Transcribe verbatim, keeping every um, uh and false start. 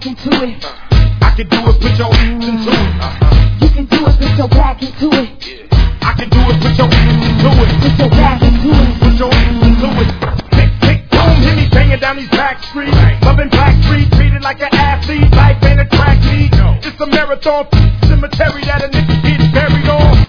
back into it. I can do it, put your hands into it. You can do it, put your back into it. I can do it, put your hands into it. Put your back into it. Put your hands into it. Tick, tick, boom, hit me banging down these back streets. Loving Black Street, treated like an athlete. Life ain't a track meet. It's a marathon cemetery that a nigga get buried on.